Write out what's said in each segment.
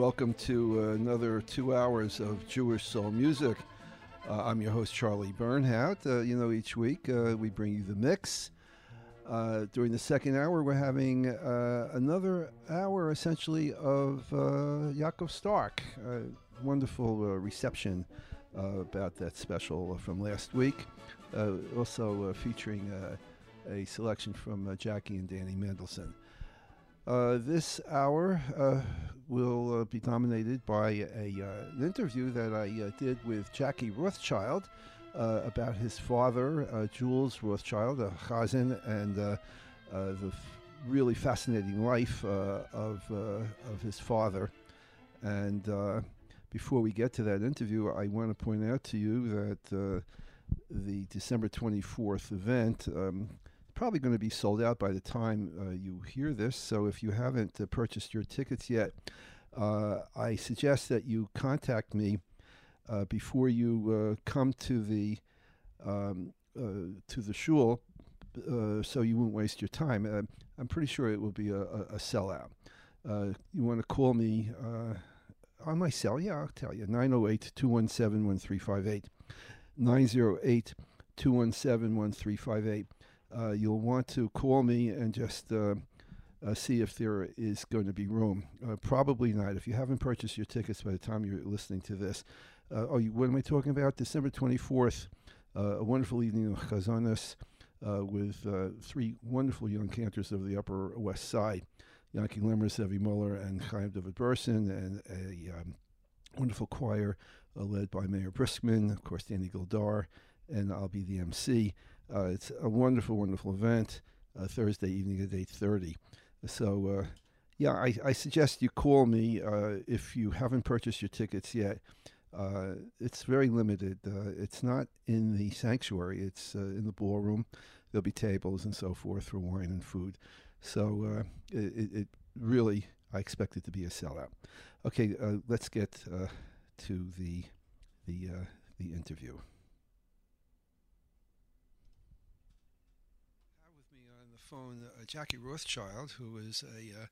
welcome to another 2 hours of Jewish soul music. I'm your host, Charlie Bernhout. Each week we bring you the mix. During the second hour, we're having another hour, essentially, of Yaakov Stark. Wonderful reception about that special from last week. Also featuring a selection from Jackie and Danny Mendelson. This hour will be dominated by an interview that I did with Jackie Rothschild about his father, Jules Rothschild, a chazan, and the really fascinating life of his father. And before we get to that interview, I want to point out to you that the December 24th event probably going to be sold out by the time you hear this. So if you haven't purchased your tickets yet, I suggest that you contact me before you come to the shul, so you won't waste your time. I'm pretty sure it will be a sellout. You want to call me on my cell? Yeah, I'll tell you. 908-217-1358. 908-217-1358. You'll want to call me and just see if there is going to be room. Probably not. If you haven't purchased your tickets by the time you're listening to this. What am I talking about? December 24th, a wonderful evening of Chazanas with three wonderful young cantors of the Upper West Side, Yanki Lemmer, Zevi Muller, and Chaim David Burson, and a wonderful choir led by Mayor Briskman, of course, Danny Gildar, and I'll be the MC. It's a wonderful, wonderful event, Thursday evening at 8:30. So, I suggest you call me if you haven't purchased your tickets yet. It's very limited. It's not in the sanctuary. It's in the ballroom. There'll be tables and so forth for wine and food. So it really, I expect it to be a sellout. Okay, let's get to the interview. Phone Jackie Rothschild, who is a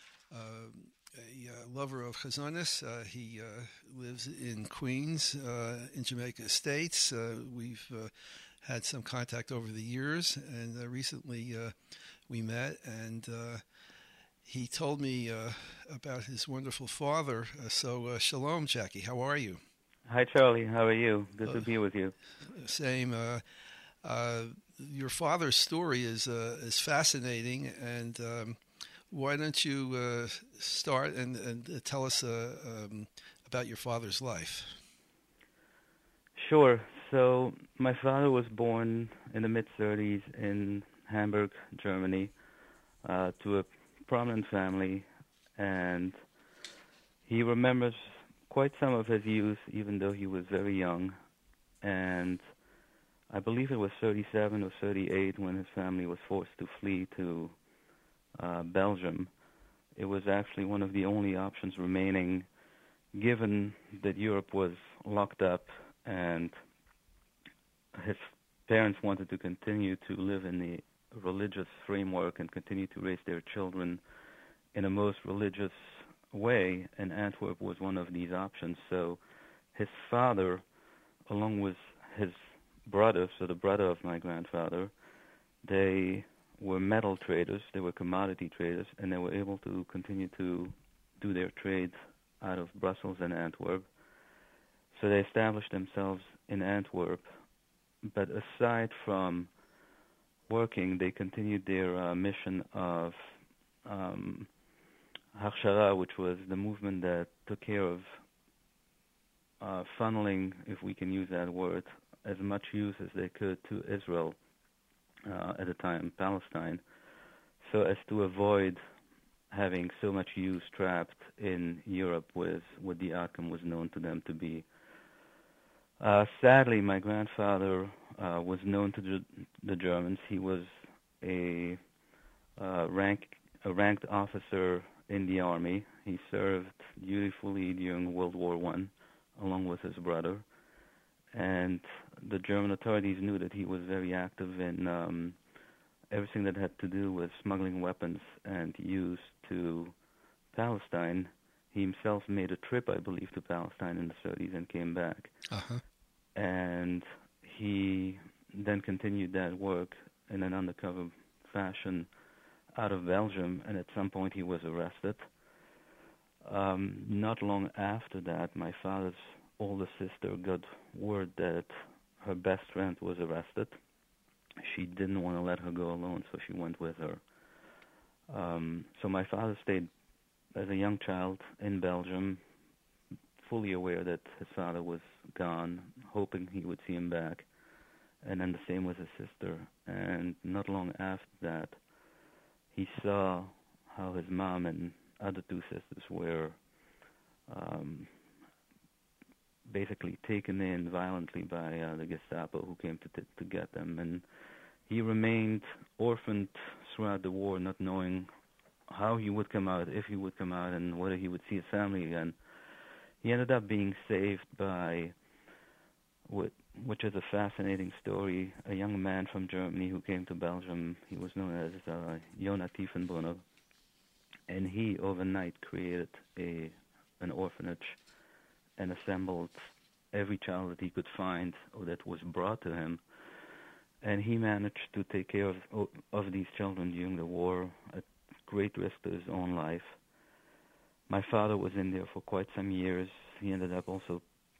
lover of Chazanis. He lives in Queens, in Jamaica Estates. We've had some contact over the years, and recently we met, and he told me about his wonderful father. So shalom, Jackie. How are you? Hi, Charlie. How are you? Good to be with you. Same. Your father's story is fascinating, and why don't you start and tell us about your father's life? Sure. So my father was born in the mid-30s in Hamburg, Germany, to a prominent family, and he remembers quite some of his youth, even though he was very young, and I believe it was 37 or 38 when his family was forced to flee to Belgium. It was actually one of the only options remaining, given that Europe was locked up and his parents wanted to continue to live in the religious framework and continue to raise their children in a most religious way, and Antwerp was one of these options. So his father, along with his brother, so the brother of my grandfather, they were metal traders, they were commodity traders, and they were able to continue to do their trade out of Brussels and Antwerp. So they established themselves in Antwerp, but aside from working, they continued their mission of Hachshara, which was the movement that took care of funneling, if we can use that word, as much use as they could to Israel, at the time, Palestine, so as to avoid having so much use trapped in Europe with what the outcome was known to them to be. Sadly, my grandfather was known to the Germans. He was a ranked officer in the army. He served dutifully during World War I, along with his brother. And the German authorities knew that he was very active in everything that had to do with smuggling weapons and use to Palestine. He himself made a trip, I believe, to Palestine in the 30s and came back. Uh-huh. And he then continued that work in an undercover fashion out of Belgium, and at some point he was arrested. Not long after that, my father's older sister got word that her best friend was arrested. She didn't want to let her go alone, so she went with her. So my father stayed as a young child in Belgium, fully aware that his father was gone, hoping he would see him back. And then the same with his sister. And not long after that, he saw how his mom and other two sisters were basically taken in violently by the Gestapo, who came to get them. And he remained orphaned throughout the war, not knowing how he would come out, if he would come out, and whether he would see his family again. He ended up being saved by, which is a fascinating story, a young man from Germany who came to Belgium. He was known as Jonah Tiefenbrunner, and he overnight created an orphanage and assembled every child that he could find or that was brought to him. And he managed to take care of these children during the war at great risk to his own life. My father was in there for quite some years. He ended up also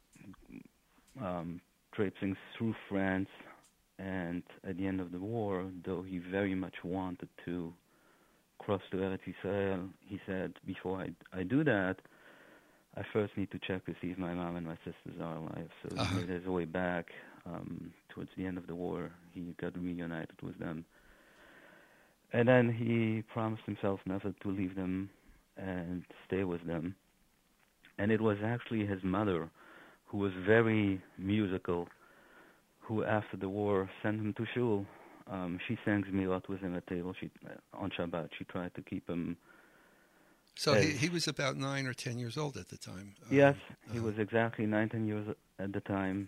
traipsing through France, and at the end of the war, though he very much wanted to cross to Eretz Israel, he said, before I do that, I first need to check to see if my mom and my sisters are alive. So he made his way back. Towards the end of the war, he got reunited with them. And then he promised himself never to leave them and stay with them. And it was actually his mother, who was very musical, who after the war sent him to shul. She sang Zmilot with him at table. On Shabbat, she tried to keep him. So he was about 9 or 10 years old at the time. Yes, he was exactly 9, 10 years at the time.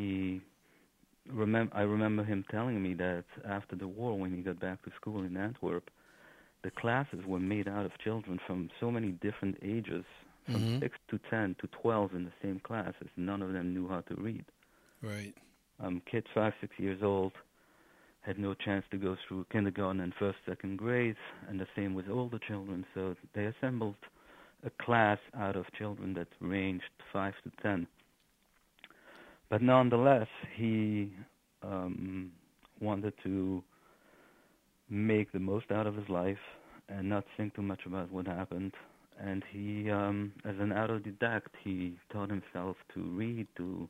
I remember him telling me that after the war, when he got back to school in Antwerp, the classes were made out of children from so many different ages, from 6 to 10 to 12 in the same classes. None of them knew how to read. Right. Kids 5, 6 years old had no chance to go through kindergarten and first, second grades, and the same with older children. So they assembled a class out of children that ranged 5 to 10. But nonetheless, he wanted to make the most out of his life and not think too much about what happened. And he, as an autodidact, he taught himself to read, to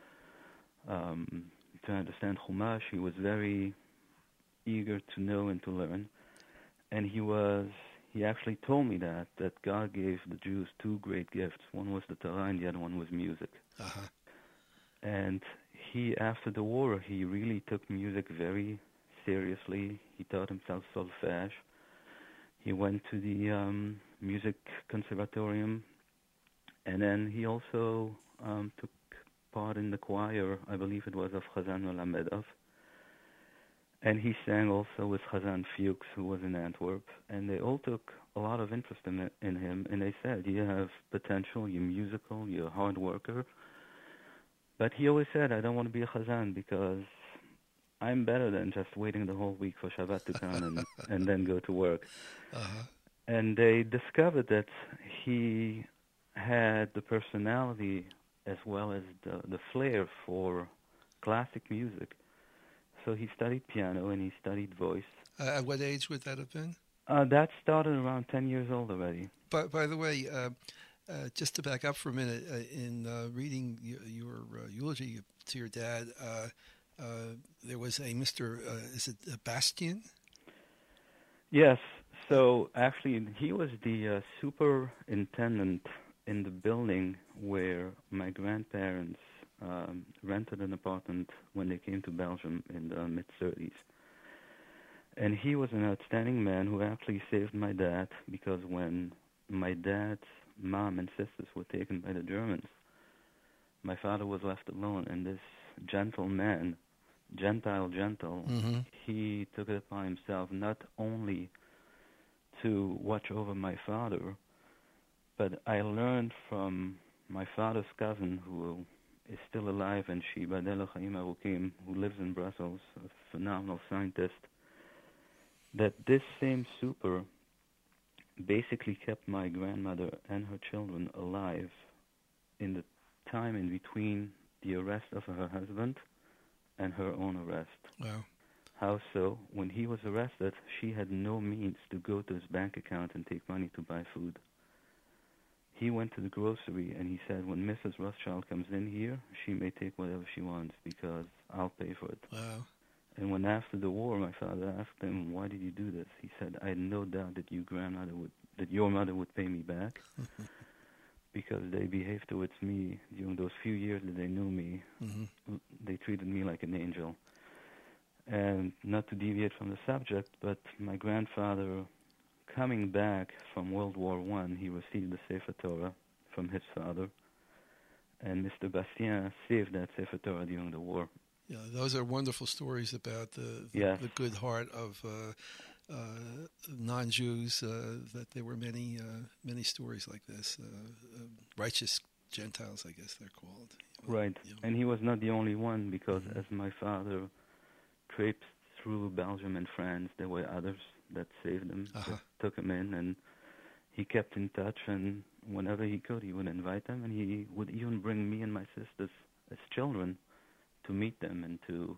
understand Chumash. He was very eager to know and to learn. And he actually told me that God gave the Jews two great gifts. One was the Torah and the other one was music. Uh-huh. And he, after the war, he really took music very seriously. He taught himself solfège. He went to the music conservatorium, and then he also took part in the choir, I believe it was of Chazan Melamedov. And he sang also with Chazan Fuchs, who was in Antwerp, and they all took a lot of interest in him, and they said, you have potential, you're musical, you're a hard worker. But he always said, I don't want to be a Chazan because I'm better than just waiting the whole week for Shabbat to come and then go to work. Uh-huh. And they discovered that he had the personality as well as the flair for classic music. So he studied piano and he studied voice. At what age would that have been? That started around 10 years old already. But by the way, just to back up for a minute, in reading your eulogy to your dad, there was a Mr. Is it Bastian? Yes. So actually, he was the superintendent in the building where my grandparents rented an apartment when they came to Belgium in the mid-30s. And he was an outstanding man who actually saved my dad, because when my dad's mom and sisters were taken by the Germans, my father was left alone, and this Gentile, Mm-hmm. he took it upon himself not only to watch over my father, But I learned from my father's cousin, who is still alive, and Shibadel Chaim Arukim, who lives in Brussels, a phenomenal scientist, that this same super basically kept my grandmother and her children alive in the time in between the arrest of her husband and her own arrest. Wow. How so? When he was arrested, she had no means to go to his bank account and take money to buy food. He went to the grocery and he said, when Mrs. Rothschild comes in here, she may take whatever she wants because I'll pay for it. Wow. And when after the war, my father asked him, why did you do this? He said, I had no doubt that your mother would pay me back because they behaved towards me during those few years that they knew me. Mm-hmm. They treated me like an angel. And not to deviate from the subject, but my grandfather, coming back from World War I, he received the Sefer Torah from his father, and Mr. Bastien saved that Sefer Torah during the war. Yeah, those are wonderful stories about the good heart of non-Jews. That there were many stories like this. Righteous Gentiles, I guess they're called. Right, and he was not the only one, because as my father traipsed through Belgium and France, there were others that saved him, that took him in, and he kept in touch, and whenever he could, he would invite them, and he would even bring me and my sisters as children to meet them and to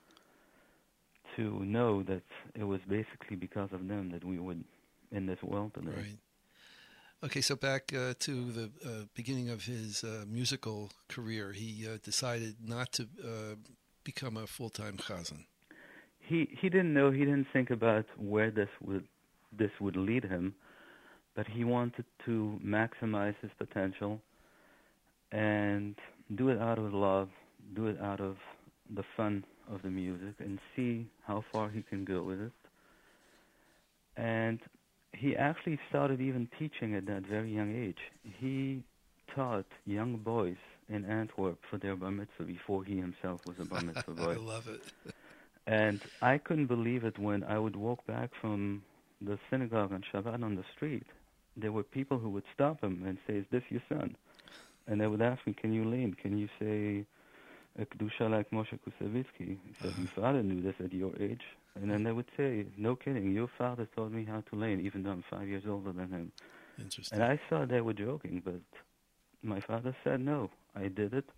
know that it was basically because of them that we were in this world today. Right. Okay, so back to the beginning of his musical career, he decided not to become a full-time chazan. He didn't know. He didn't think about where this would lead him, but he wanted to maximize his potential and do it out of love, do it out of the fun of the music, and see how far he can go with it. And he actually started even teaching at that very young age. He taught young boys in Antwerp for their bar mitzvah before he himself was a bar mitzvah boy. I love it. And I couldn't believe it when I would walk back from the synagogue on Shabbat on the street. There were people who would stop him and say, is this your son? And they would ask me, can you lean? Can you say a Kedusha like Moshe Kusevitsky? He said, your father knew this at your age. And then they would say, no kidding, your father taught me how to lane, even though I'm 5 years older than him. Interesting. And I thought they were joking, but my father said, no, I did it.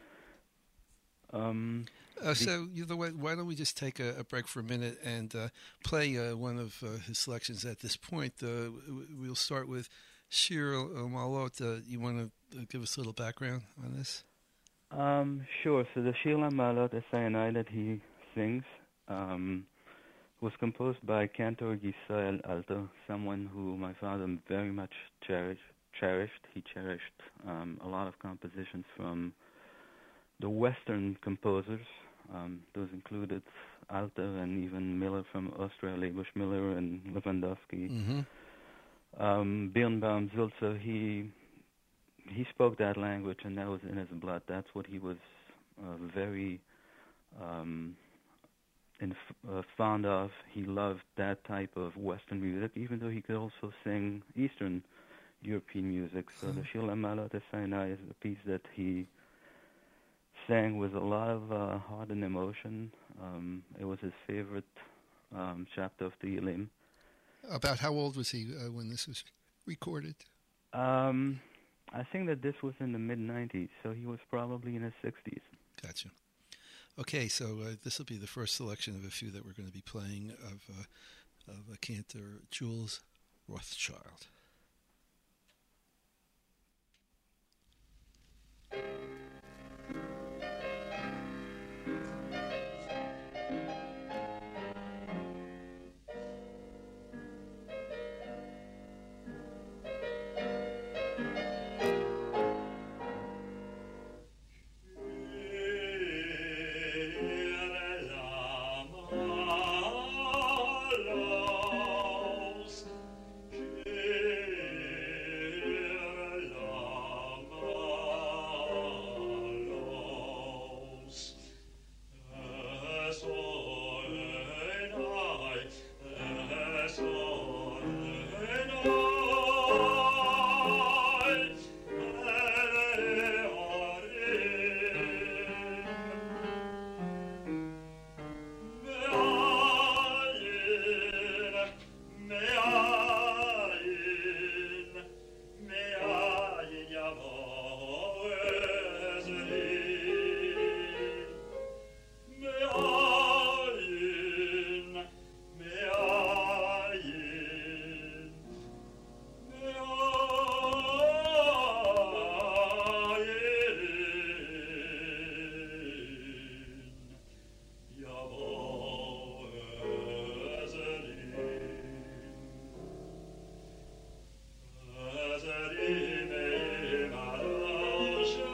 So, why don't we just take a break for a minute and play one of his selections at this point? We'll start with Shir Malot. You want to give us a little background on this? Sure. So the Shir Malot Esayanai that he sings was composed by Cantor Gisael Alter, someone who my father very much cherished. He cherished a lot of compositions from the Western composers. Those included Alter and even Miller from Austria, Leibush Miller and Lewandowski. Mm-hmm. Birnbaum, Sulzer, he spoke that language, and that was in his blood. That's what he was very fond of. He loved that type of Western music, even though he could also sing Eastern European music. So the Shir Malot Esayanai is a piece that he sang with a lot of heart and emotion. It was his favorite chapter of the Tehillim. About how old was he when this was recorded? I think that this was in the mid-90s, so he was probably in his 60s. Gotcha. Okay, so this will be the first selection of a few that we're going to be playing of Cantor Jules Rothschild.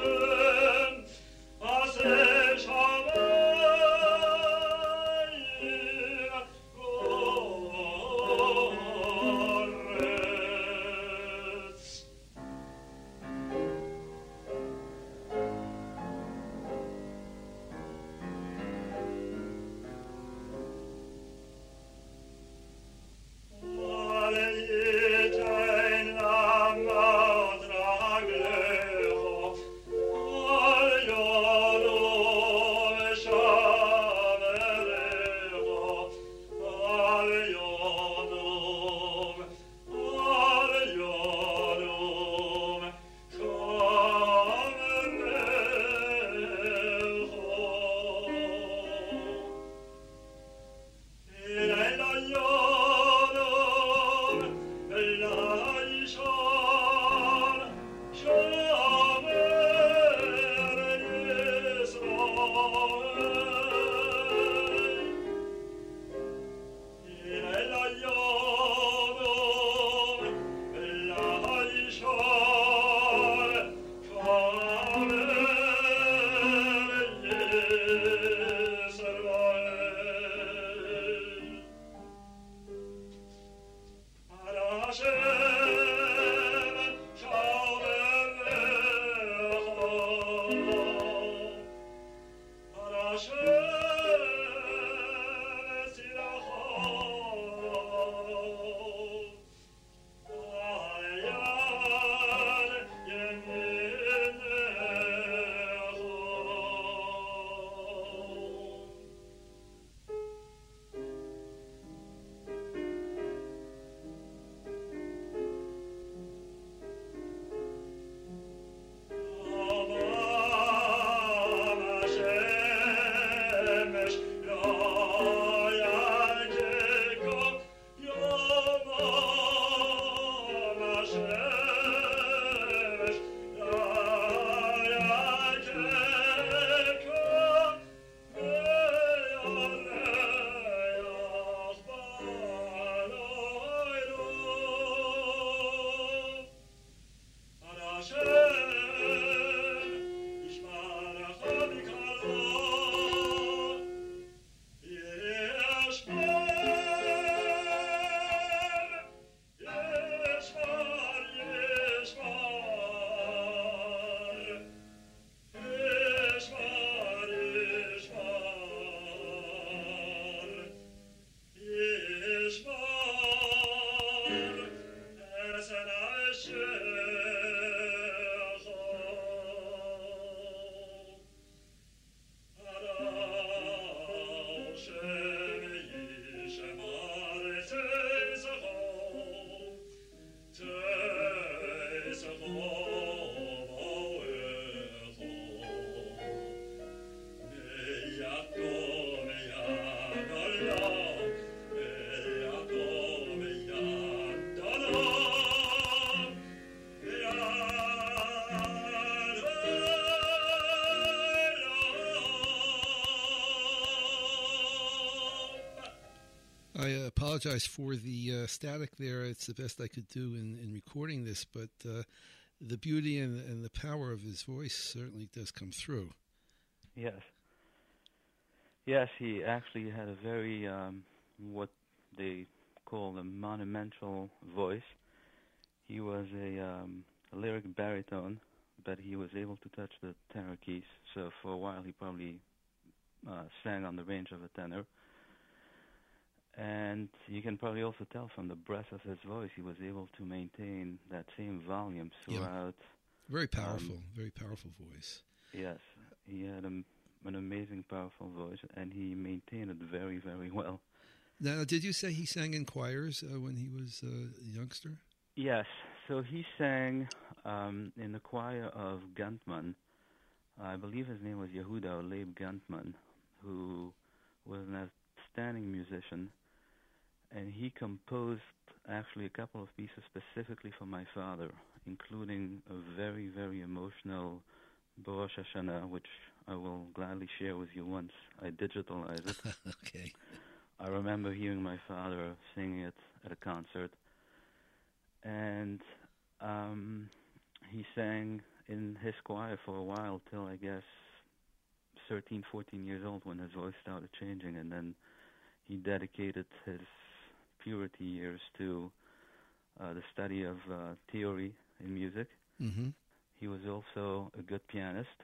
I apologize for the static there. It's the best I could do in recording this, but the beauty and the power of his voice certainly does come through. Yes. Yes, he actually had a very, what they call a monumental voice. He was a lyric baritone, but he was able to touch the tenor keys. So for a while he probably sang on the range of a tenor. And you can probably also tell from the breadth of his voice, he was able to maintain that same volume throughout. Very powerful voice. Yes, he had an amazing, powerful voice, and he maintained it very, very well. Now, did you say he sang in choirs when he was a youngster? Yes, so he sang in the choir of Gantman. I believe his name was Yehuda Leib Gantman, who was an outstanding musician. And he composed actually a couple of pieces specifically for my father, including a very, very emotional Rosh Hashanah, which I will gladly share with you once I digitalize it. Okay. I remember hearing my father singing it at a concert. And he sang in his choir for a while till I guess 13, 14 years old when his voice started changing, and then he dedicated his puberty years to the study of theory in music. Mm-hmm. He was also a good pianist,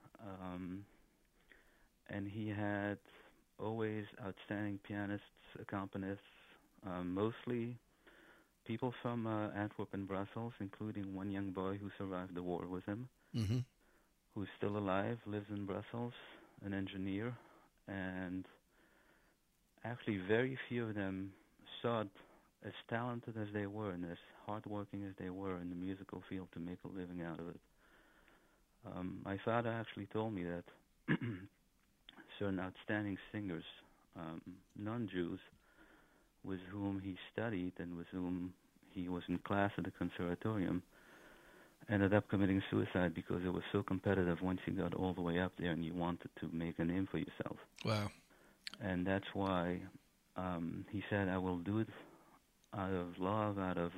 and he had always outstanding pianists, accompanists, mostly people from Antwerp and Brussels, including one young boy who survived the war with him, Mm-hmm. who's still alive, lives in Brussels, an engineer, and actually very few of them saw it as talented as they were and as hardworking as they were in the musical field to make a living out of it. My father actually told me that certain outstanding singers, non-Jews, with whom he studied and with whom he was in class at the conservatorium, ended up committing suicide because it was so competitive once you got all the way up there and you wanted to make a name for yourself. Wow. And that's why he said, I will do it out of love, out of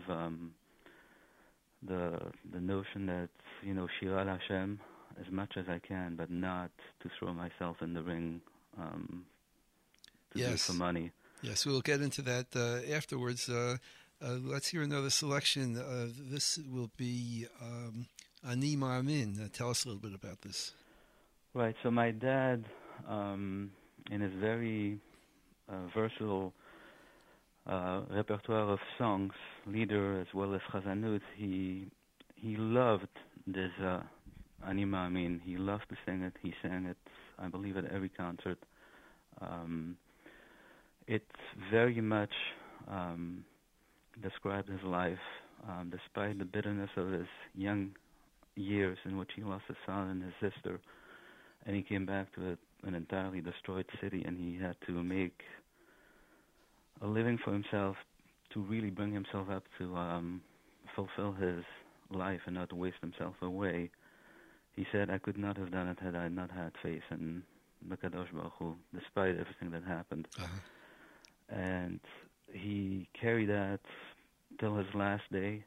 the notion that, Shira Hashem as much as I can, but not to throw myself in the ring to do it for money. Yes, we'll get into that afterwards. Let's hear another selection. This will be Ani Ma'amin. Tell us a little bit about this. Right, so my dad, in his very versatile repertoire of songs, lieder as well as chazanut, he loved this Ani Ma'amin. He loved to sing it. He sang it, I believe, at every concert. It very much described his life, despite the bitterness of his young years in which he lost his son and his sister, and he came back to an entirely destroyed city, and he had to make a living for himself to really bring himself up to fulfill his life and not to waste himself away. He said, I could not have done it had I not had faith in the Kadosh Baruch Hu, despite everything that happened. Uh-huh. And he carried that till his last day.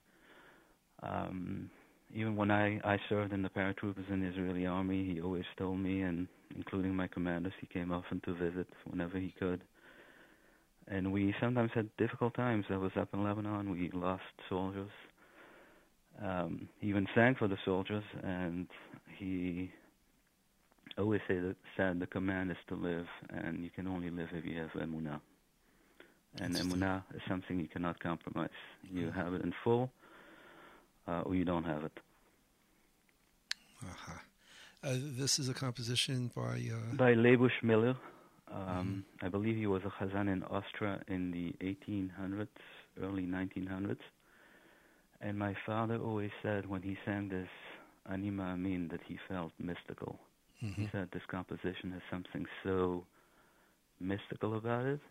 Even when I served in the paratroopers in the Israeli army, he always told me, and including my commanders, he came often to visit whenever he could. And we sometimes had difficult times. I was up in Lebanon. We lost soldiers. He even sang for the soldiers, and he always said the command is to live, and you can only live if you have emunah. And emunah is something you cannot compromise. You have it in full, or you don't have it. Uh-huh. This is a composition by Lebush Miller. I believe he was a chazan in Austria in the 1800s, early 1900s. And my father always said when he sang this Ani Ma'amin that he felt mystical. Mm-hmm. He said this composition has something so mystical about it.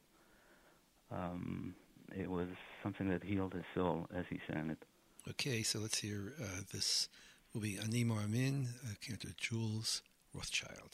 It was something that healed his soul as he sang it. Okay, so let's hear this. Will be Ani Ma'amin, Cantor Jules Rothschild.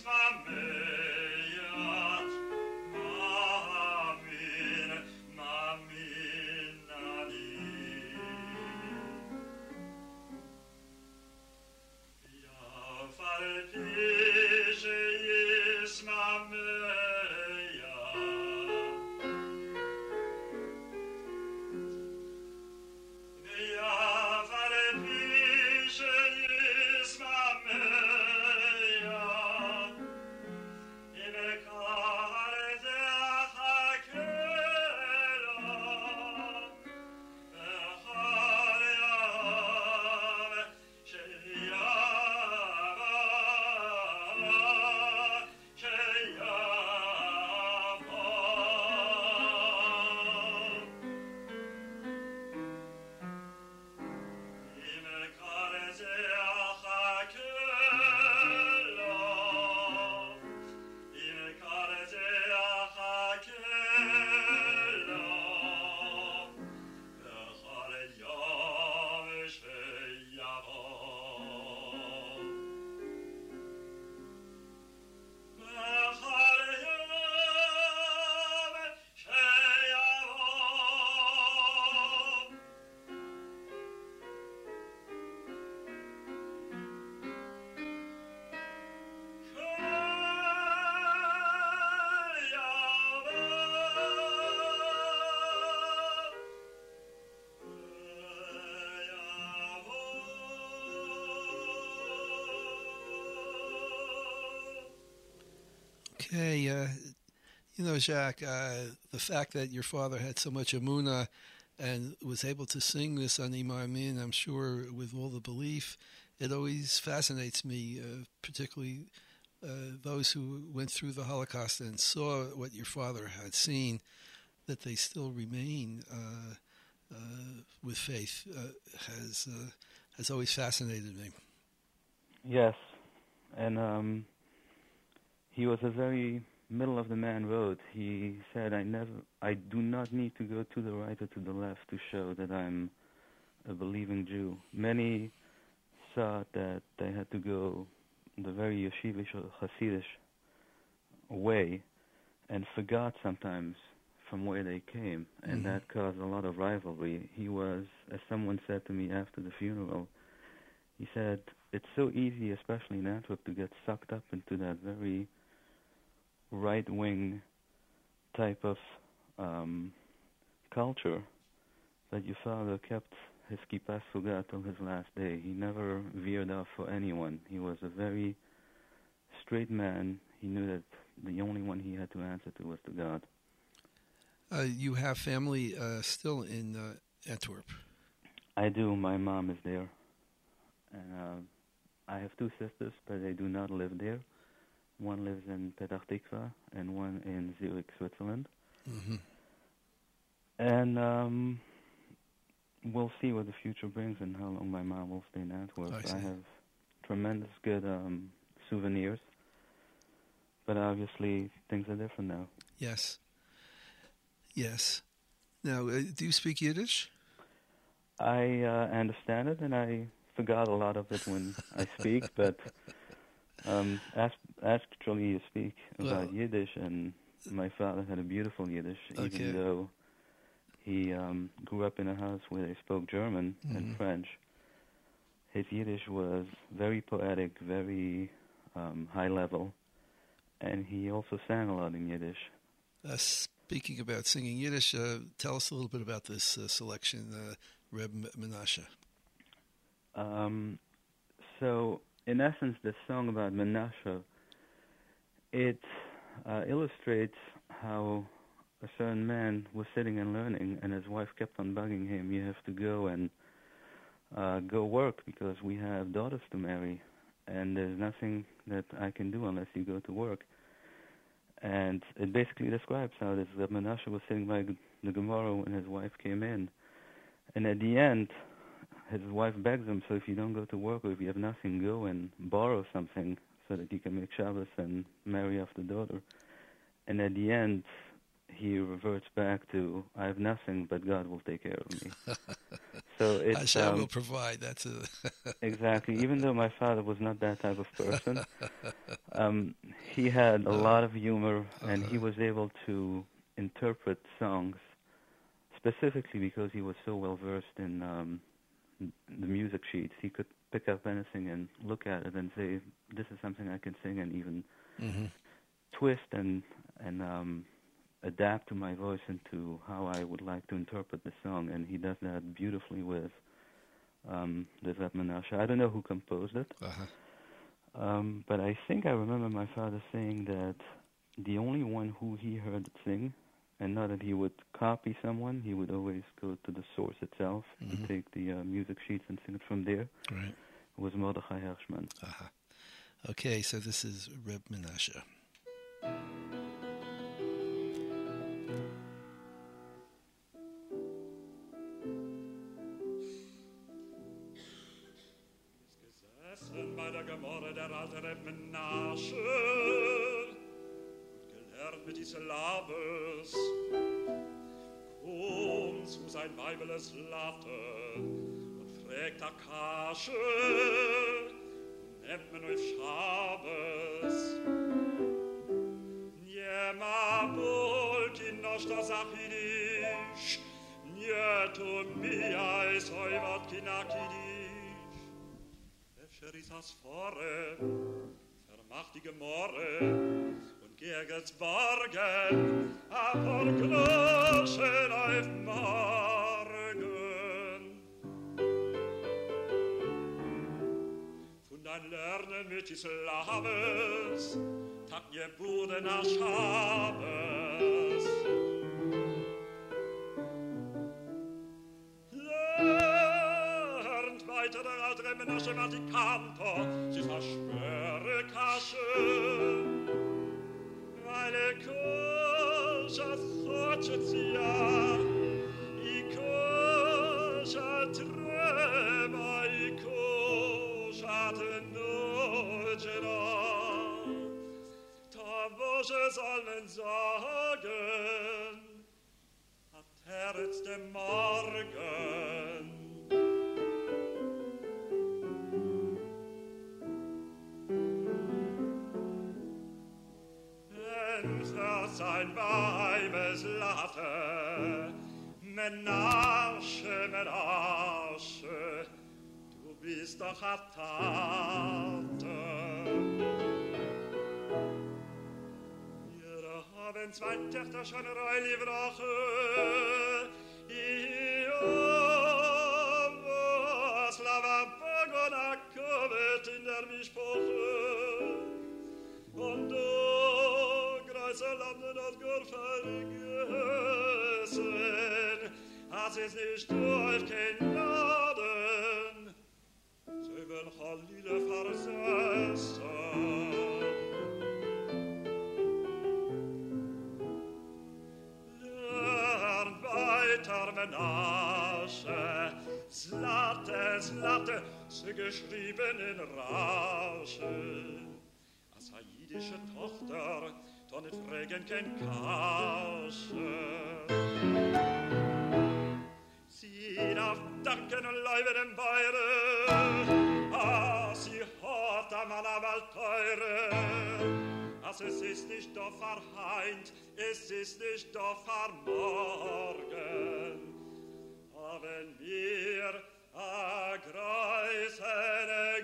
Okay, Jacques, the fact that your father had so much emunah and was able to sing this on Imar Min, I'm sure with all the belief, it always fascinates me, particularly those who went through the Holocaust and saw what your father had seen, that they still remain with faith, has always fascinated me. Yes, and he was a very middle-of-the-man road. He said, I do not need to go to the right or to the left to show that I'm a believing Jew. Many thought that they had to go the very yeshivish or Hasidish way and forgot sometimes from where they came, and that caused a lot of rivalry. He was, as someone said to me after the funeral, he said, it's so easy, especially in Antwerp, to get sucked up into that very right-wing type of culture, that your father kept his kippah sruga till his last day. He never veered off for anyone. He was a very straight man. He knew that the only one he had to answer to was to God. You have family still in Antwerp? I do. My mom is there. And I have two sisters, but they do not live there. One lives in Petah Tikva and one in Zurich, Switzerland. Mm-hmm. And we'll see what the future brings and how long my mom will stay in Antwerp. I have tremendous good souvenirs, but obviously things are different now. Yes. Now, do you speak Yiddish? I understand it, and I forgot a lot of it when I speak, but ask Charlie to speak about Yiddish, and my father had a beautiful Yiddish, even though he grew up in a house where they spoke German and French. His Yiddish was very poetic, very high level, and he also sang a lot in Yiddish. Speaking about singing Yiddish, tell us a little bit about this selection, Reb Menashe. So, in essence, this song about Menashe, it illustrates how a certain man was sitting and learning, and his wife kept on bugging him, you have to go and go work because we have daughters to marry, and there's nothing that I can do unless you go to work. And it basically describes how this Menashe was sitting by the Gemara when his wife came in. And at the end, his wife begs him, so if you don't go to work or if you have nothing, go and borrow something so that you can make Shabbos and marry off the daughter. And at the end, he reverts back to, I have nothing, but God will take care of me. So it's Hashem will provide. That's exactly. Even though my father was not that type of person, he had a lot of humor, and he was able to interpret songs specifically because he was so well versed in the music sheets. He could pick up anything and look at it and say, "This is something I can sing," and even twist and adapt to my voice into how I would like to interpret the song. And he does that beautifully with the Reb Menashe. I don't know who composed it, but I think I remember my father saying that the only one who he heard sing, and not that he would copy someone, he would always go to the source itself and take the music sheets and sing it from there, right. was Mordechai Hershman. Okay, so this is Reb Menashe. Bei der Gemorre der alte Reb Menashe und gelernt mit diese Labes kommt zu sein Weibeles Latte und fragt Akashe und nimmt man auf Schabes Niema wollt in Noshta Sachidish Nieto mia es oivat kinakidish Risas Fore, vermacht die Gemorre und Gergels Borgen, aber Groschen auf Morgen. Von dein Lernen mit des Labes, tag je Bude nach Schabes. Weiter der alte Menashe war die Kanto, sie verschwöre Kasche. Weil Kosha Chotschezia, I Kosha Trema, I Kosha Tenojera. Da Bosche soll man sagen, hat jetzt dem Morgen. Sein Weibes Latte, Menashe, Menashe, du bist doch a Tate. Wir haben zwei Töchter schon reulich Brache, was lava Pagona kovet in der Mischproche, und du Landen hat Gott vergessen, als es nicht durch kein Laden, sie werden Chalile versessen. Lern weiter, Menashe, Slatte, sie geschrieben in Rausche, als eine jüdische Tochter, doch nicht fragen kein Kasche. Sie darf danken und leiben dem Beire, sie hat am Anwalt teure. Es ist nicht doch verheint, es ist nicht doch vermorgen. Aber wir ergreifen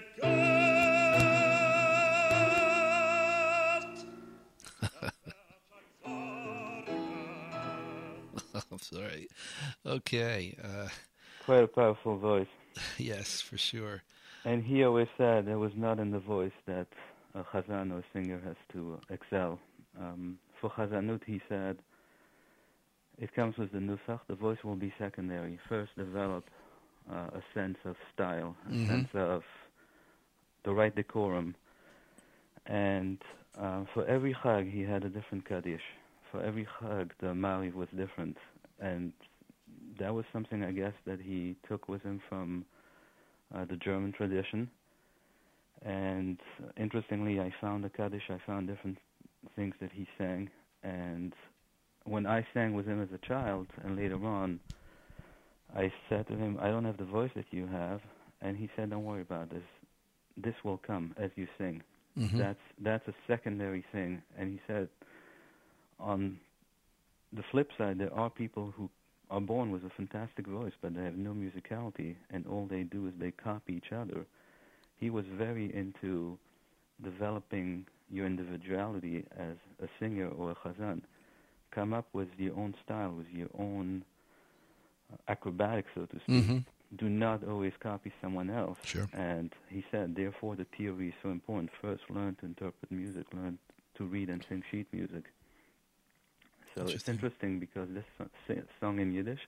I'm sorry. Okay. Quite a powerful voice. Yes, for sure. And he always said it was not in the voice that a chazan or singer has to excel. For chazanut, he said, it comes with the nusach. The voice will be secondary. First, develop a sense of style, a sense of the right decorum. And for every chag, he had a different kaddish. For every chag, the mariv was different. And that was something, I guess, that he took with him from the German tradition. And interestingly, I found the kaddish, I found different things that he sang. And when I sang with him as a child, and later on, I said to him, I don't have the voice that you have. And he said, don't worry about this. This will come as you sing. Mm-hmm. That's a secondary thing. And he said, on the flip side, there are people who are born with a fantastic voice, but they have no musicality, and all they do is they copy each other. He was very into developing your individuality as a singer or a chazan. Come up with your own style, with your own acrobatics, so to speak. Mm-hmm. Do not always copy someone else. Sure. And he said, therefore, the theory is so important. First, learn to interpret music, learn to read and sing sheet music. So it's interesting because this song in Yiddish,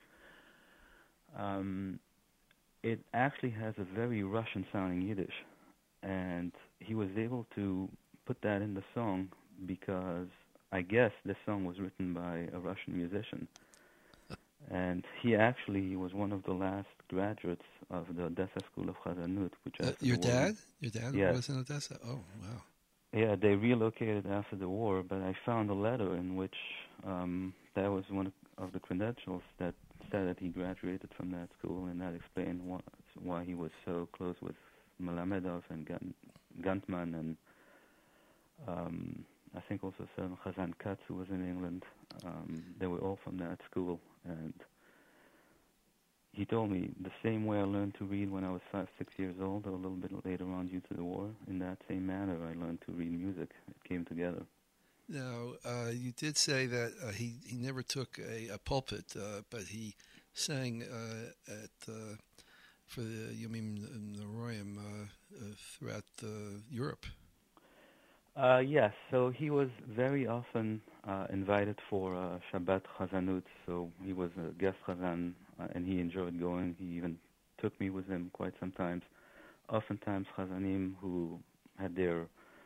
it actually has a very Russian-sounding Yiddish. And he was able to put that in the song because I guess this song was written by a Russian musician. And he actually was one of the last graduates of the Odessa School of Chazanut. Which Your dad? Your dad Yes. was in Odessa? Oh, wow. Yeah, they relocated after the war, but I found a letter in which that was one of the credentials that said that he graduated from that school, and that explained why he was so close with Melamedov and Gantman, and I think also some Chazan Katz, who was in England. They were all from that school, and he told me the same way I learned to read when I was 5, 6 years old, or a little bit later on due to the war, in that same manner I learned to read music. It came together. Now, you did say that he never took a pulpit, but he sang for the Yomim Noroim throughout Europe. Yes, so he was very often invited for Shabbat Chazanut, so he was a guest Chazan, and he enjoyed going. He even took me with him quite sometimes. Oftentimes Chazanim who had their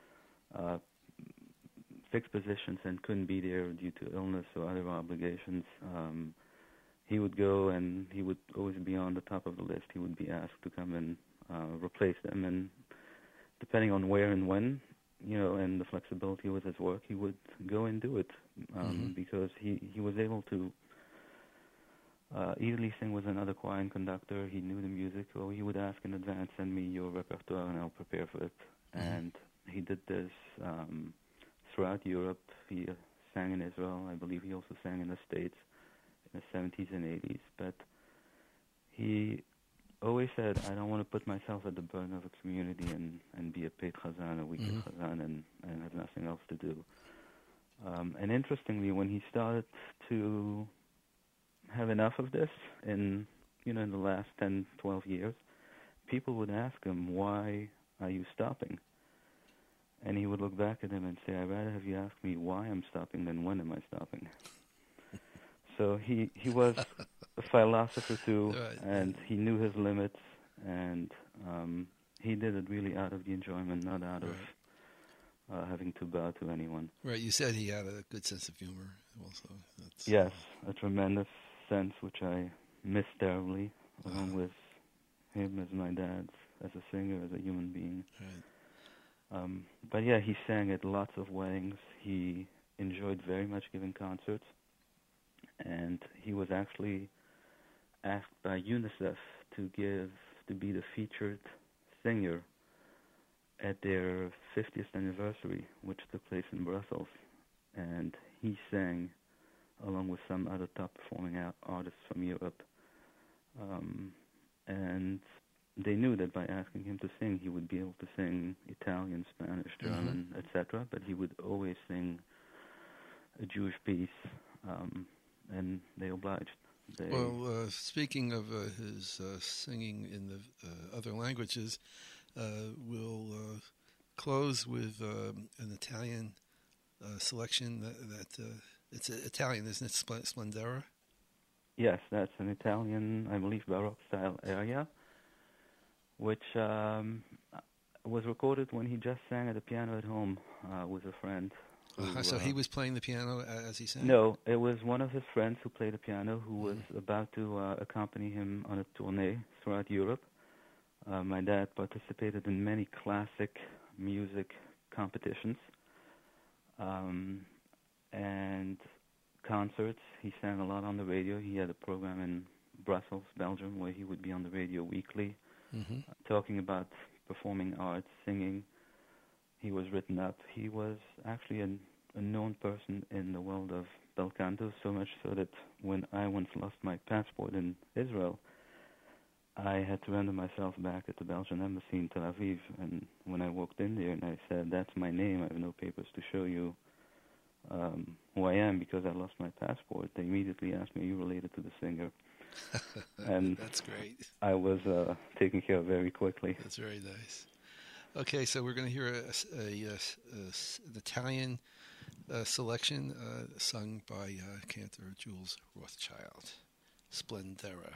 fixed positions and couldn't be there due to illness or other obligations, he would go, and he would always be on the top of the list. He would be asked to come and replace them, and depending on where and when, and the flexibility with his work, he would go and do it because he was able to easily sing with another choir and conductor. He knew the music, or he would ask in advance, send me your repertoire and I'll prepare for it. And he did this throughout Europe. He sang in Israel. I believe he also sang in the States in the 70s and 80s. But he always said, I don't want to put myself at the burden of a community and be a paid chazan, a weekly chazan, and have nothing else to do. And interestingly, when he started to have enough of this in the last 10, 12 years, people would ask him, why are you stopping? And he would look back at them and say, I'd rather have you ask me why I'm stopping than when am I stopping. So he was a philosopher too, Right. and he knew his limits, and he did it really out of the enjoyment, not out of having to bow to anyone. Right, you said he had a good sense of humor also. Yes, a tremendous sense, which I miss terribly, along with him as my dad, as a singer, as a human being. Right. But yeah, he sang at lots of weddings. He enjoyed very much giving concerts, and he was actually asked by UNICEF to be the featured singer at their 50th anniversary, which took place in Brussels. And he sang along with some other top performing artists from Europe. And they knew that by asking him to sing, he would be able to sing Italian, Spanish, German, etc. But he would always sing a Jewish piece, and they obliged. Well, speaking of his singing in the other languages, we'll close with an Italian selection that it's Italian, isn't it? Splendera? Yes, that's an Italian, I believe, Baroque style aria, which was recorded when he just sang at the piano at home with a friend. So he was playing the piano as he sang? No, it was one of his friends who played the piano who was about to accompany him on a tournée throughout Europe. My dad participated in many classic music competitions and concerts. He sang a lot on the radio. He had a program in Brussels, Belgium, where he would be on the radio weekly, Mm-hmm. talking about performing arts, singing. He was written up. He was actually a known person in the world of bel canto, so much so that when I once lost my passport in Israel, I had to render myself back at the Belgian embassy in Tel Aviv. And when I walked in there and I said, "That's my name, I have no papers to show you who I am because I lost my passport," they immediately asked me, "Are you related to the singer?" And That's great. I was taken care of very quickly. That's very nice. Okay, so we're going to hear an Italian selection sung by cantor Jules Rothschild, Splendera.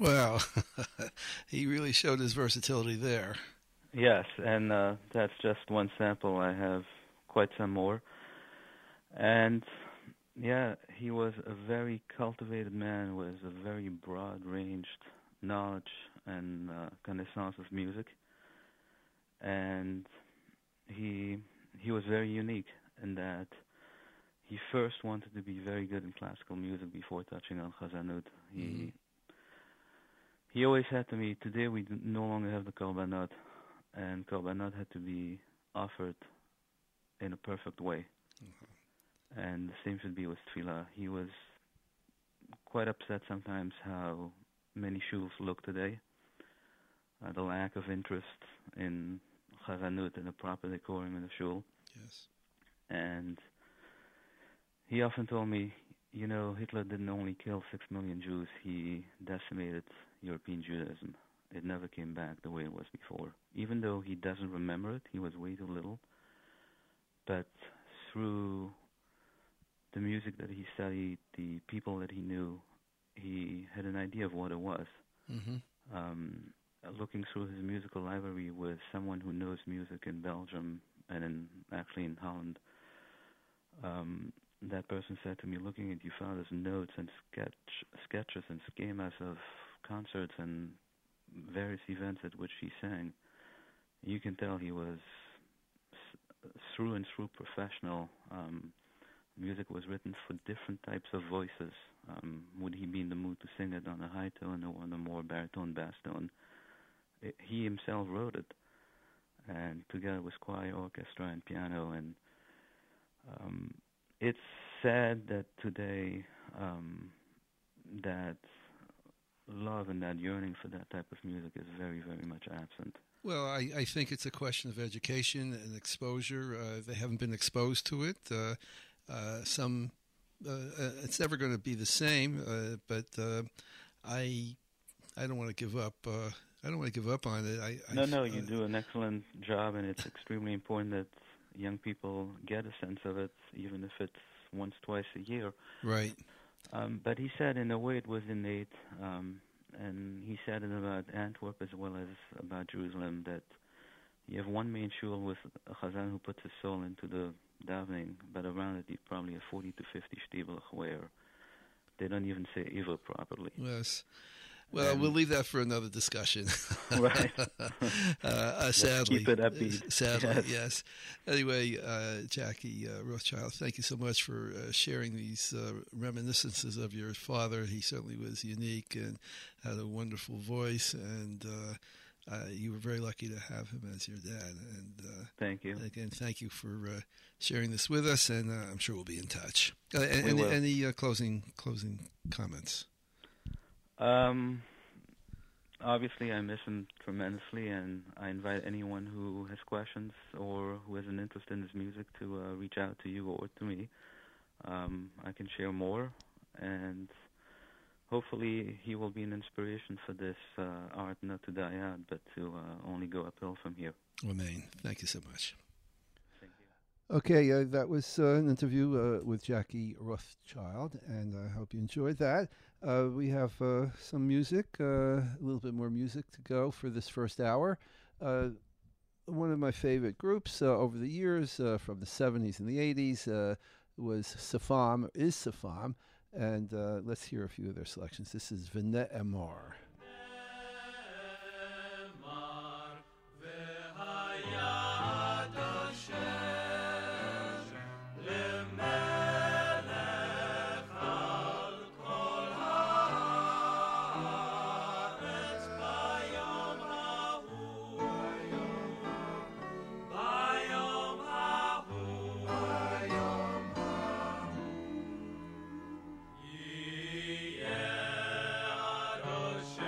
Wow. He really showed his versatility there. Yes, and that's just one sample. I have quite some more. And yeah, he was a very cultivated man with a very broad-ranged knowledge and connaissance of music. And he was very unique in that he first wanted to be very good in classical music before touching on Khazanut. He always said to me, today we no longer have the korbanot, and korbanot had to be offered in a perfect way. And the same should be with tefillah. He was quite upset sometimes how many shuls look today, the lack of interest in Chazanut and the proper decorum in the shul. Yes. And he often told me, you know, Hitler didn't only kill 6 million Jews, he decimated European Judaism. It never came back the way it was before. Even though he doesn't remember it, he was way too little. But through the music that he studied, the people that he knew, he had an idea of what it was. Mm-hmm. Looking through his musical library with someone who knows music in Belgium and actually in Holland, that person said to me, looking at your father's notes and sketches and schemas of concerts and various events at which he sang, you can tell he was through and through professional. Music was written for different types of voices. Would he be in the mood to sing it on a high tone or on a more baritone bass tone? He himself wrote it, and together with choir, orchestra, and piano. And it's sad that today that love and that yearning for that type of music is very, very much absent. Well, I think it's a question of education and exposure. They haven't been exposed to it. It's never going to be the same, but I don't want to give up. I don't want to give up on it. No, you do an excellent job, and it's extremely important that young people get a sense of it, even if it's once, twice a year. Right. But he said, in a way, it was innate, and he said it about Antwerp as well as about Jerusalem, that you have one main shul with a chazan who puts his soul into the davening, but around it you probably have 40 to 50 shtibelach where they don't even say Ivr properly. Yes. Well, we'll leave that for another discussion. Right. Sadly. Keep it upbeat. Sadly, yes. Anyway, Jackie Rothschild, thank you so much for sharing these reminiscences of your father. He certainly was unique and had a wonderful voice, and you were very lucky to have him as your dad. And thank you. Again, thank you for sharing this with us, and I'm sure we'll be in touch. Any closing comments? Obviously, I miss him tremendously, and I invite anyone who has questions or who has an interest in his music to reach out to you or to me. I can share more, and hopefully he will be an inspiration for this art not to die out, but to only go uphill from here. Amen. Thank you so much. Thank you. Okay, that was an interview with Jackie Rothschild, and I hope you enjoyed that. We have some music, a little bit more music to go for this first hour. One of my favorite groups over the years, from the 70s and the 80s, was Safam, is Safam, and let's hear a few of their selections. This is V'nei Emor. Yeah.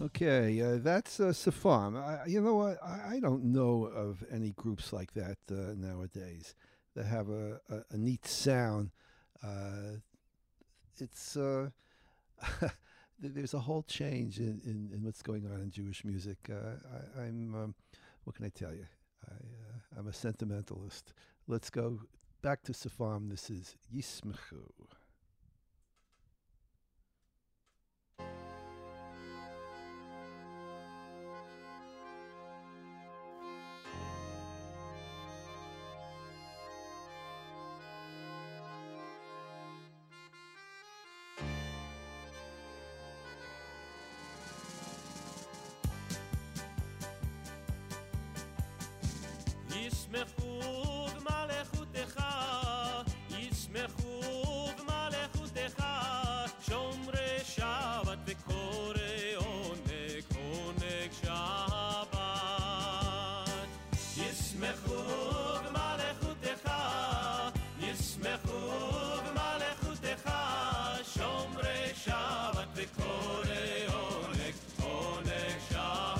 Okay, that's Safam. You know what? I don't know of any groups like that nowadays that have a neat sound. Uh, it's there's a whole change in what's going on in Jewish music. What can I tell you? I'm a sentimentalist. Let's go back to Safam. This is Yismechu. ישמחו במלכותך, ישמחו במלכותך, שומרי שבת וקוראי עונג, עונג שבת. ישמחו במלכותך, ישמחו במלכותך, שומרי שבת וקוראי עונג, עונג שבת.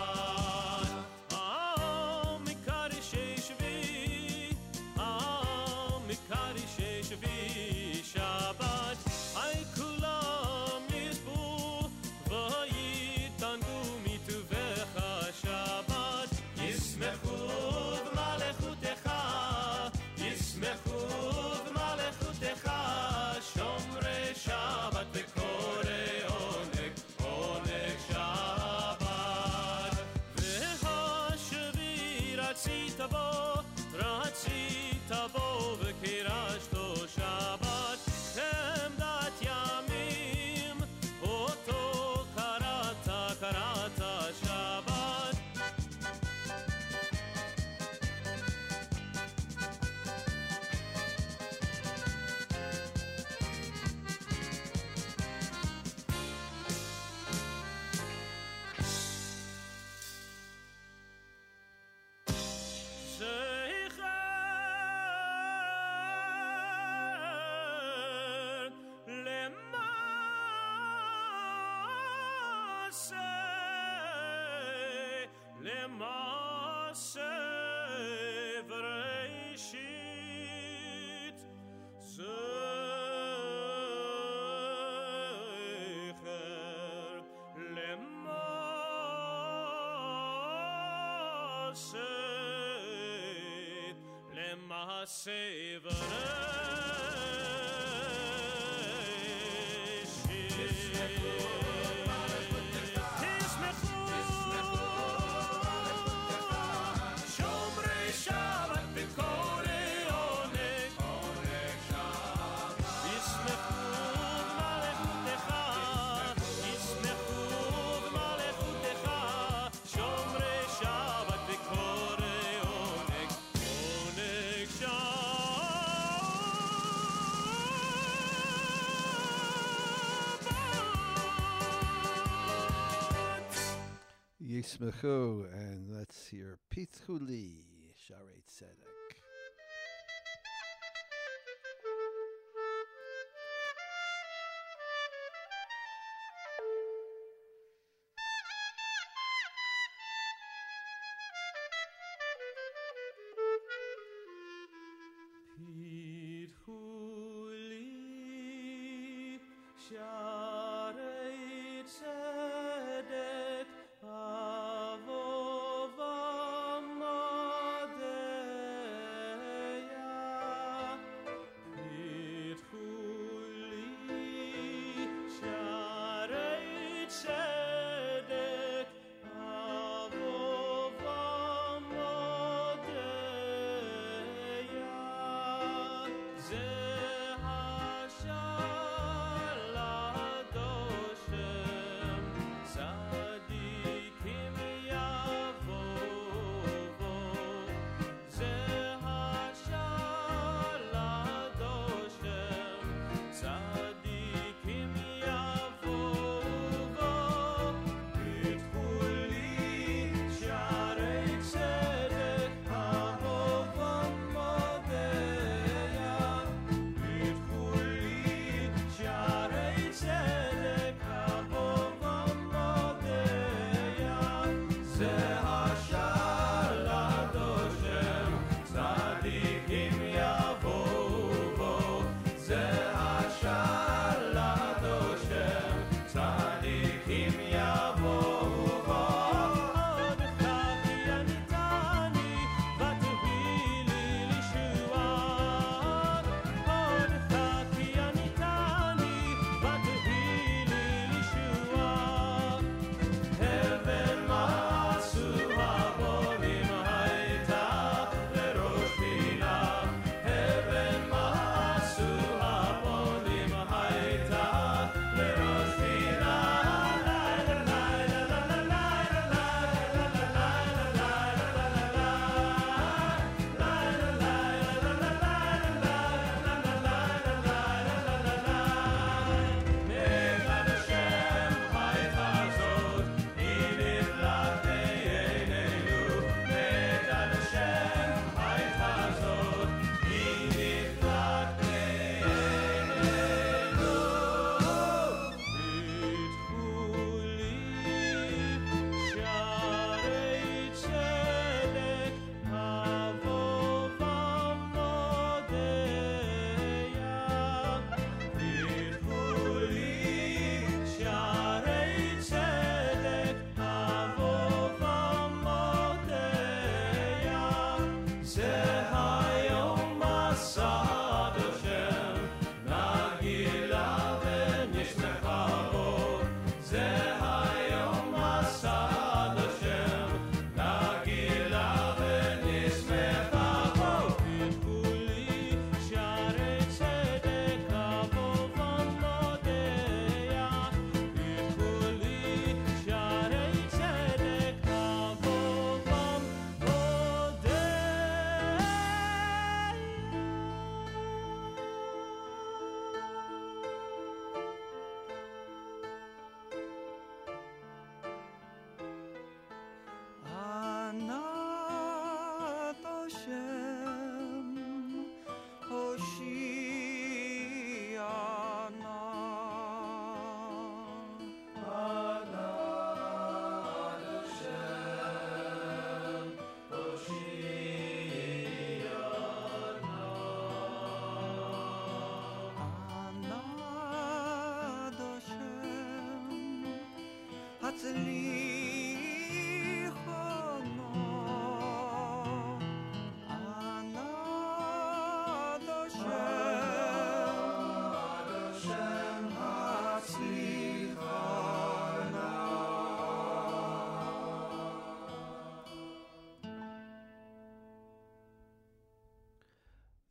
Yismechu, and let's hear Pitchuli, Sharei Tzedek.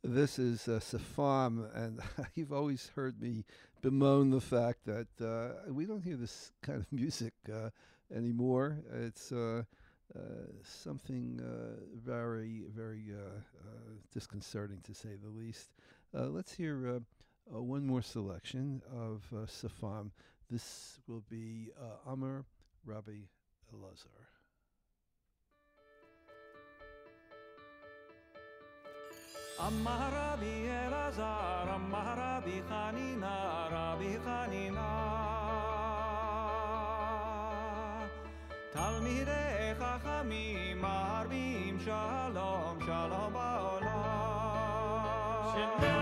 This is Safam, and you've always heard me bemoan the fact that we don't hear this kind of music anymore. It's something very, very disconcerting, to say the least. Let's hear one more selection of Safam. This will be Amar Rabbi Elazar. Amar Rabbi Elazar, Amar Rabbi Chanina, Rabbi Chanina. Talmidei Chachamim marbim shalom, shalom ba'olam.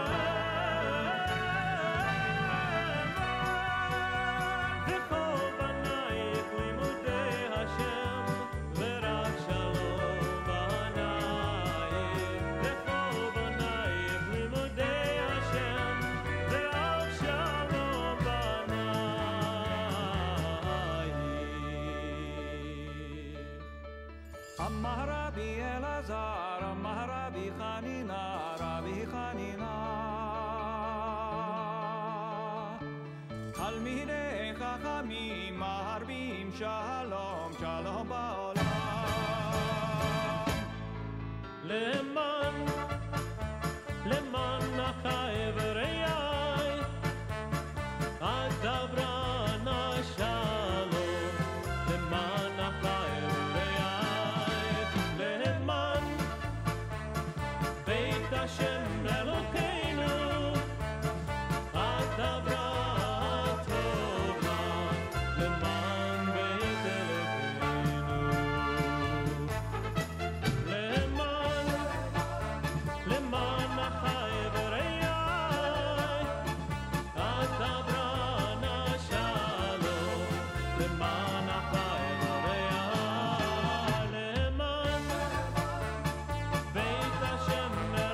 Amar Rabbi Elazar, Amar Rabbi Chanina, Rabbi Chanina. Talmidei Chachamim marbim shalom, shalom ba'olam. Leman achai v'reyai, adavrana shalom. Leman achai Hashem Elokeinu, Adavra Tova, Leman Beit Elokeinu, Leman Achai V'Reyai, Adavra Shalom, Leman Achai V'Reyai, Leman Beit Hashem.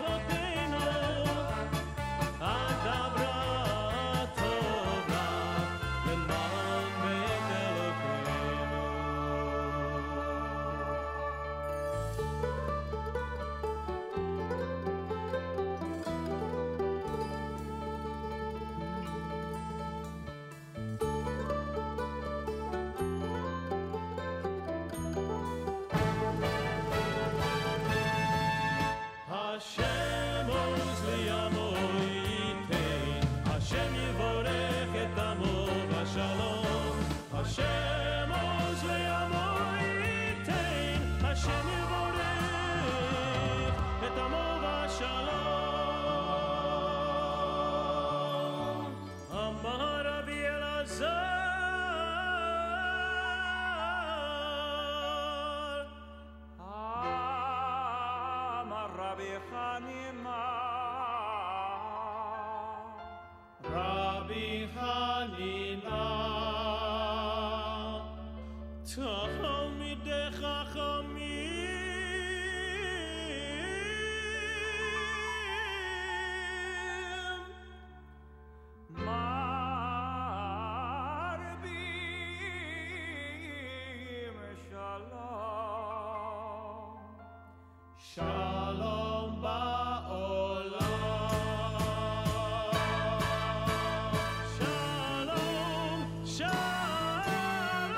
Hashem oz li'amo yitein, Hashem yivorech et amo b'shalom. Hashem oz li'amo yitein, Hashem yivorech et amo b'shalom. Amar Rabbi Elazar, Rabbi Chanina, Rabbi Chanina, Talmidei Chachamim marbim shalom, shalom ba'olam. Shalom, shalom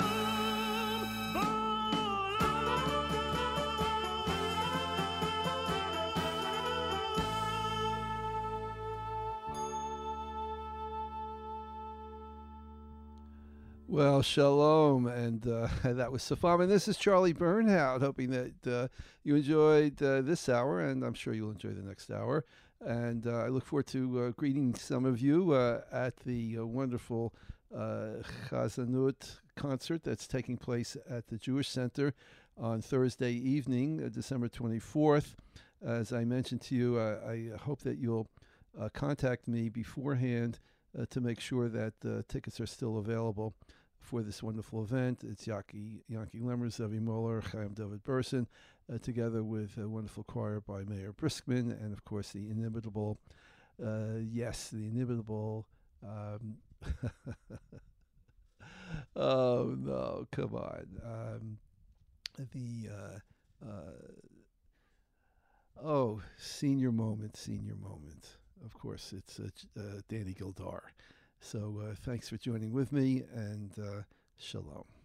Well, shalom, and that was Safam, and this is Charlie Bernhout, hoping that you enjoyed this hour, and I'm sure you'll enjoy the next hour. And I look forward to greeting some of you at the wonderful Chazanut concert that's taking place at the Jewish Center on Thursday evening, December 24th. As I mentioned to you, I hope that you'll contact me beforehand to make sure that tickets are still available for this wonderful event. It's Yankee Lemmer, Zevi Moeller, Chaim David Burson, together with a wonderful choir by Mayor Briskman, and of course the inimitable, oh no, come on, Oh, senior moment, senior moment. Of course, it's Danny Gildar. So thanks for joining with me, and shalom.